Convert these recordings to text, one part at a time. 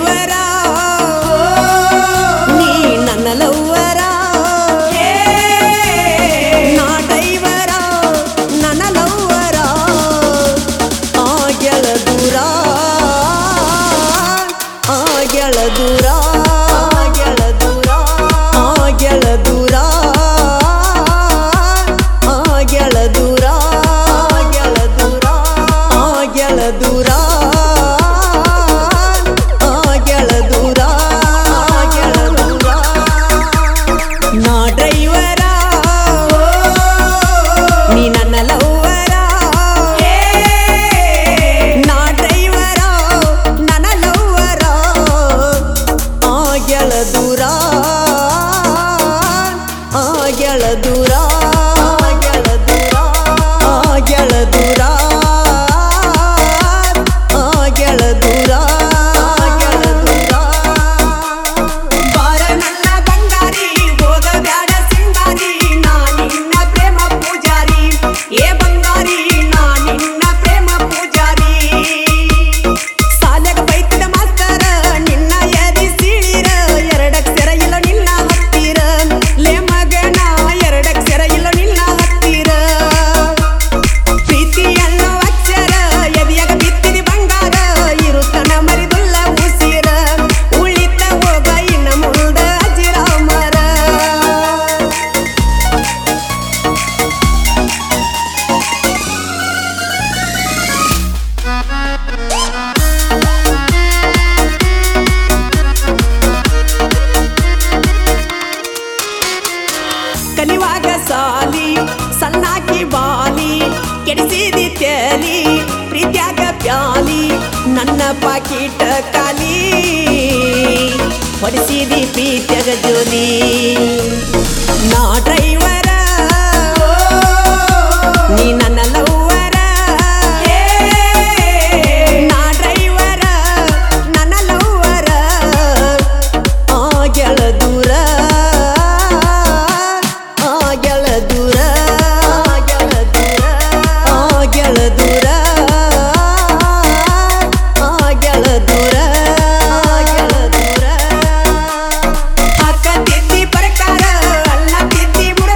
driver ನೀ ನನ್ನ ಲವ್ವರ ನಾ ಡ್ರೈವರ ನನ್ನ ಲವ್ವರ ಆಗ್ಯಳ ದೂರ ಆಗ್ಯಳ ದೂರ ಆಗ್ಯಳ ದೂರ ಆಗ್ಯಳ ದೂರ ಆಗ್ಯಳ ದೂರ ಆಗ್ಯಳ ದೂರ ಆಗ್ಯಳ ದೂರ ಆಗ್ಯಳ ದೂರ ಆಗ್ಯಳ ದೂರ ನಾ ಡ್ರೈವರ ನೀ ನನ್ನ ಲವ್ವರ ನಾ ಡ್ರೈವರ ನನ್ನ ಲವ್ವರ ಆಗ್ಯಳ ದೂರ ಆಗ್ಯಳ ದೂರ ಆಗ್ಯಳ ದೂರ ಆಗ್ಯಳ ದೂರ ಆಗ್ಯಳ ದೂರ ಆಗ್ಯಳ ದೂರ ಬಾರ ನನ್ನ ಬಂಗಾರಿ ಹೋಗಬ್ಯಾಡ ಸಿಂಗಾರಿ ನಾ ನಿನ್ನ ಪ್ರೇಮ ಪೂಜಾರಿ ಏ ಬಂಗಾರಿ ನಾ ನಿನ್ನ ಪ್ರೇಮ ಪೂಜಾರಿ ಸಾಲ್ಯಾಗ ಬೈತಿದ ಮಾಸ್ತರ ನಿನ್ನ ಎದಿ ಸೀಳಿರ ಎರಡಕ್ಷರ ಇಲ್ಲ ನಿನ್ನ ಹತ್ತಿರ ಲೇ ಮಗನ ಎರಡಕ್ಷರ ಇಲ್ಲ ನಿನ್ನ ಹತ್ತಿರ ಪ್ರೀತಿ ಅನ್ನೋ ಅಕ್ಷರ ಎದಿಯಾಗ ಬಿತ್ತಿದಿ ಬಂಗಾರ ಇರುತ್ತನ ಮರಿದುಲ್ಲ ಉಸಿರ ಉಳಿತ ಹೋಗ ಇನ್ನ ಮುಂದ ಅಜಿರಾಮರ ಕಲಿವಾಗ ಸಾಲಿ ಸಣ್ಣಾಕಿ ಬಾಲಿ ಕೆಡಿಸಿದಿ ತೇಲಿ ಪ್ರೀತ್ಯಾಗ ಪ್ಯಾಲಿ ನನ್ನ ಪಾಕಿಟ ಕಾಲಿ ಹೊಡಿಸಿದಿ ಪ್ರೀತ್ಯಾಗ ಜೋಲಿ ನಾ ಡ್ರೈವರ ನೀ ನನ್ನ ಲವ್ವರ ನಾ ಡ್ರೈವರ ನನ್ನ ಲವ್ವರ ಆಗ್ಯಳ ದೂರ ಆಗ್ಯಳ ದೂರ ಆಗ್ಯಳ ದೂರ ಆಗ್ಯಳ ದೂರ ಆಗ್ಯಳ ದೂರ ಆಗ್ಯಳ ದೂರ ಅಕ್ಕ ತಿದ್ದಿ ಪ್ರಕಾರ ಅಣ್ಣ ತಿದ್ದಿ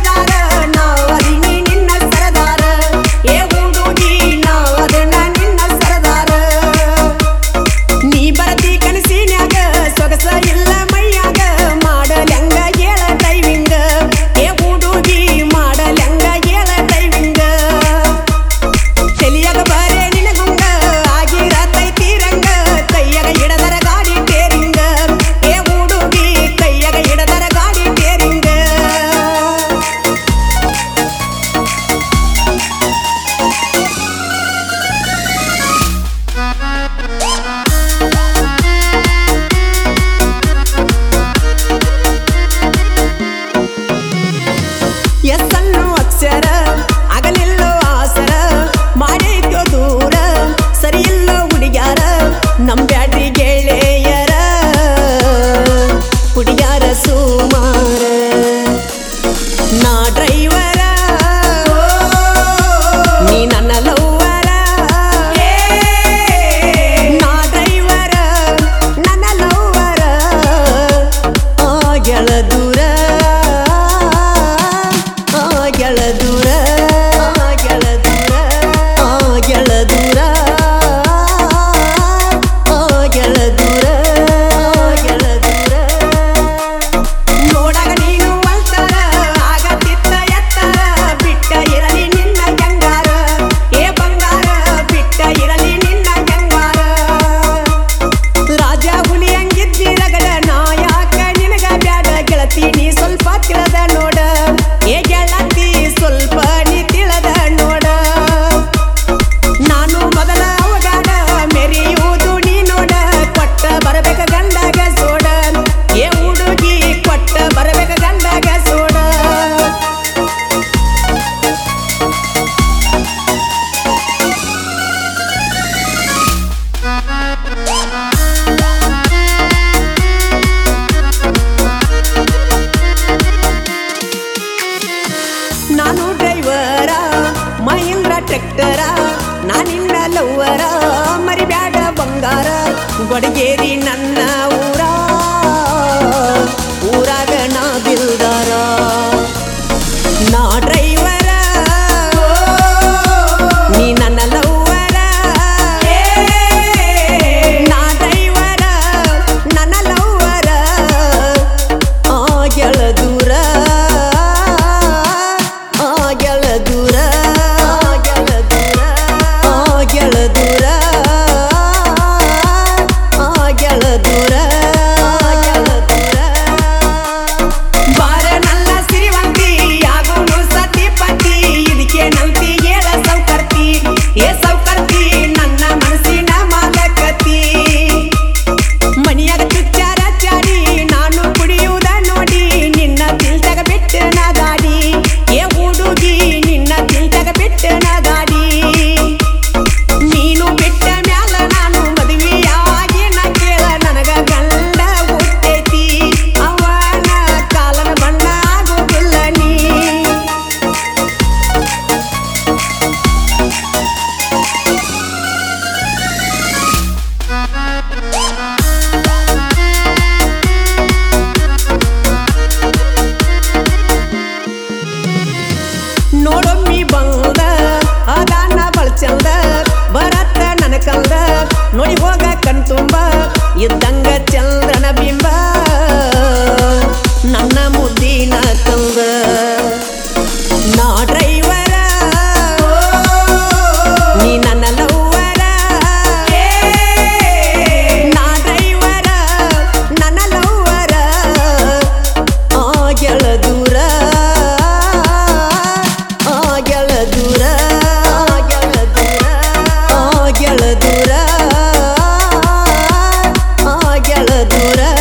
ಗೆಳದೂರ ಬಾರ ನಲ್ಲ ಸಿರಿವಂತಿ ಆಗೋನು ಸತಿಪತಿ ಇದಕ್ಕೆ ನಂತಿ ಹೇಳ ಸೌಕರ್ತಿ ಏ ಸೌಕರ್ತಿ ನನ್ನ ಮನಸ್ಸಿನ ಮಾಲಕತಿ ಮನಿಯಾಗ ಚುಚ್ಚಾರ ಚಾಡಿ ನಾನು ಕುಡಿಯುವುದ ನೋಡಿ ನಿನ್ನ ತಿಲ್ತಾಗ ಬಿಟ್ಟನ ಗಾಡಿ ಏ ಹುಡುಗಿ ನಿನ್ನ ತಿಲ್ತಾಗ ಬಿಟ್ಟನ ಗಾಡಿ ನೀನು ಬಿಟ್ಟ ಮ್ಯಾಲ ನಾನು ಮದುವೆಯಾಗಿ ನಾ ಕೇಳ ನನಗ ಗಂಡ ಹುಟ್ಟೈತಿ ಅವನ ಕಾಲನ ಬಣ್ಣ ಆಗುವುದಿಲ್ಲ ನೀ ನೋಡೊಮ್ಮಿ ಬಂದ ಅದಾನ ಬಳಚಂದ ಬರತ್ತ ನನ್ನ ಕಂದ ನೋಡಿ ಹೋಗ ಕಣ್ತುಂಬ ಇದ್ದಂಗ ಚಂದ್ರನ ಬಿಂಬ ನನ್ನ ಮುದ್ದಿನ ಕಂದ ನಾ ಡ್ರೈವರ ನೀ ನನ್ನ ಲವ್ವರ ನಾ ಡ್ರೈವರ ನನ್ನ ಲವ್ವರ ಆ ಗೆಳದೂರ ಆ ಗೆಳದೂರ ಆ ಗೆಳದೂರ ಆ ಗೆಳದೂರ